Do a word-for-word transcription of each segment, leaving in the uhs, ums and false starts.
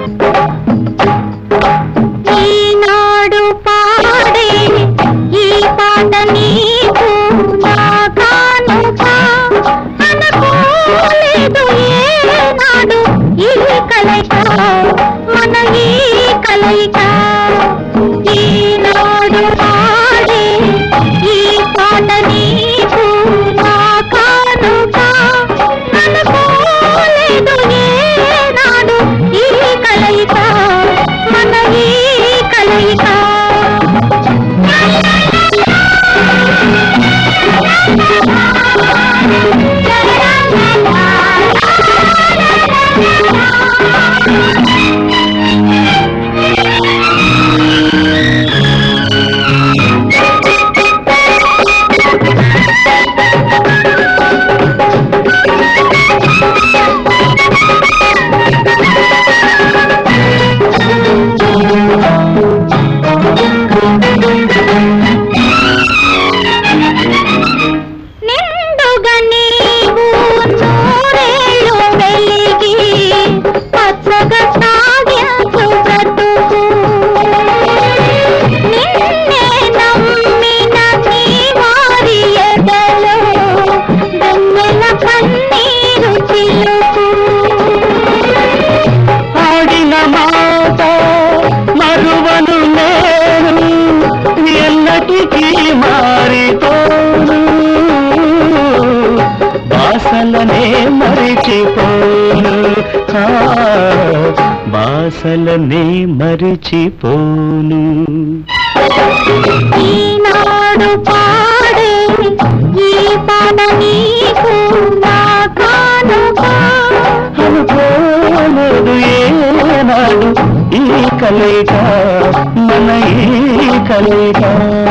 ఈనాడు పాడే ఈ పాట నీకు నా కానుక అనుకోలేదు ఏనాడు ఈ కలయిక మన ఈ కలయిక ఈనాడు పాడే ఈ పాట నీకు నా కానుక అనుకోలేదు ఏనాడు ఈ కలయిక మన ఈ కలయిక బాసలనే మరిచిపోను బాసలనే మరిచిపోను ఈనాడు పాడే ఈ పాట నీకు నా కానుక అనుకోలేదు ఏనాడు ఈ కలయిక మన ఈ కలయిక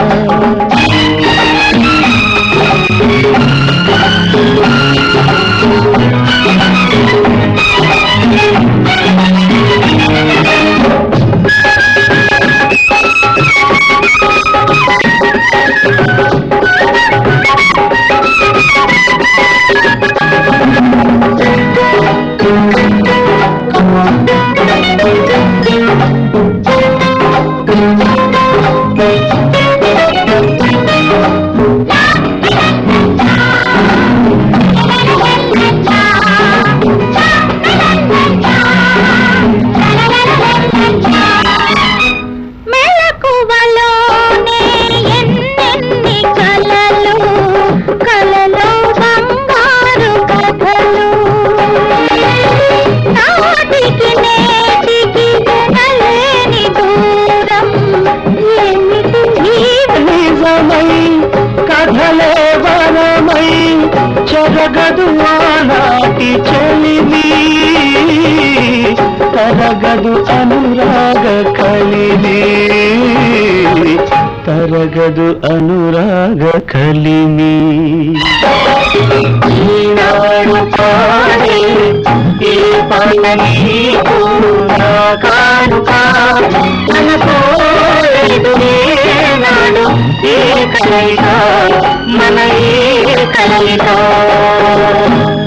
కథలే వరమై చెరగదు ఆనాటి చెలిమి తరగదు అనురాగ కలిమి తరగదు అనురాగ కలిమి ఈనాడు పాడే ఈ పాట నీకు నా కానుక అనుకోలేదు ఏనాడు ఈ కలయిక మన ఈ కలయిక